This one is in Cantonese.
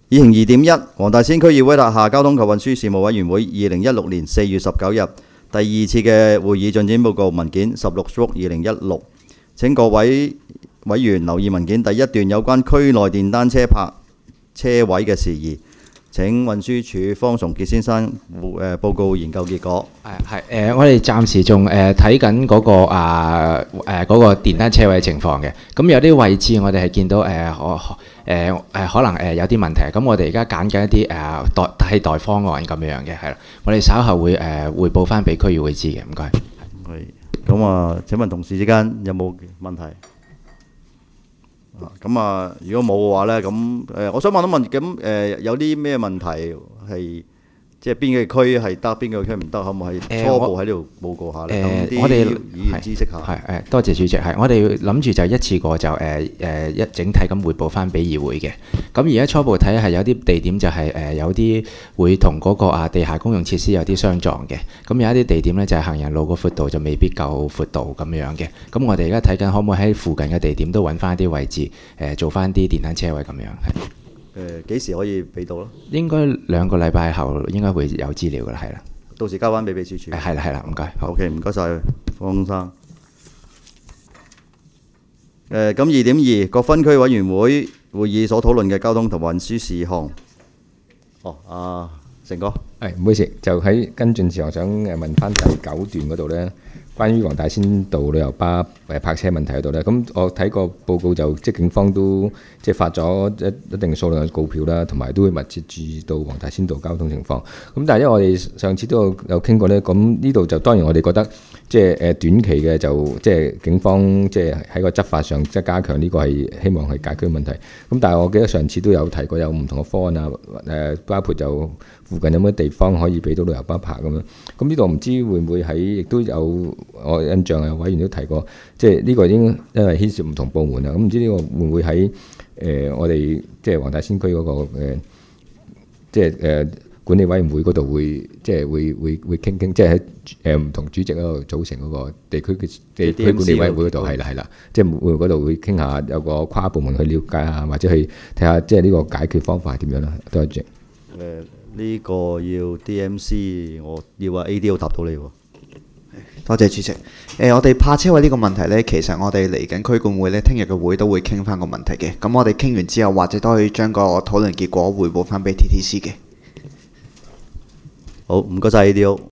議程2.1，黃大仙區議會轄下交通及運輸事務委員會2016年4月19日第二次嘅會議進展報告文件 16/2016， 請各位委員留意文件第一段有關區內電單車泊車位嘅事宜。請運輸署方崇傑先生報告研究結果。 我哋暫時仲睇緊嗰個電單車位情況嘅。咁有啲位置我哋係見到可能有啲問題。咁我哋而家揀緊一啲替代方案咁樣嘅，係啦。我哋稍後會匯報翻俾區議會知嘅。唔該。 係。咁啊，請問同事之間有冇問題？咁啊，如果冇嘅話呢，咁我想問一問，咁有啲咩問題係即係邊個區係得，邊個區唔得，可唔可以初步喺呢度報告下咧？ 我哋議員知識下。 多謝主席。我哋諗住就一次過就一整體咁匯報翻俾議會嘅。咁而家初步睇係有啲地點就係有啲會同嗰個地下公用設施有啲相撞嘅。咁有一啲地點呢，就係行人路個闊度就未必夠闊度咁樣嘅。咁我哋而家睇緊可唔可以喺附近嘅地點都揾翻啲位置做翻啲電單車位咁樣。 幾時可以俾到咯？ 應該2個禮拜後應該會有資料㗎啦，係啦。 到時交翻俾秘書處。 係啦，唔該。好。 OK， 唔該晒，方生。咁2.2各分區委員會會議所討論嘅交通同運輸事項。成哥。 唔好意思，就喺跟進時，我想問翻第9段嗰度呢，關於黃大仙道旅遊巴泊車問題嗰度呢。咁我睇個報告就即係警方都即係發咗一定數量嘅告票啦，同埋都會密切注意到黃大仙道交通情況。咁但係因為我哋上次都有傾過呢，咁呢度就當然我哋覺得即係短期嘅就即係警方即係喺個執法上即係加強呢個係希望係解決問題。咁但係我記得上次都有提過有唔同嘅方案啊，包括就附近有咩地方可以俾到旅遊巴泊咁樣。咁呢度唔知會唔會喺亦都有我印象有委員都提過，即係呢個已經因為牽涉唔同部門啦。咁唔知呢個會唔會喺我哋即係黃大仙區嗰個即係管理委員會嗰度會即係會傾，即係喺唔同主席嗰度組成嗰個地區管理委員會嗰度係啦，即係會嗰度會傾下有個跨部門去了解下，或者去睇下即係呢個解決方法係點樣啦。多謝主席。 呢個要 DMC， 我要話 AD 答到你喎。 多謝主席。我哋泊車位呢個問題呢，其實我哋嚟緊區管會呢，聽日嘅會都會傾翻個問題嘅。咁我哋傾完之後，或者都可以將個討論結果匯報翻俾 TTC 嘅。 好，唔該晒 AD。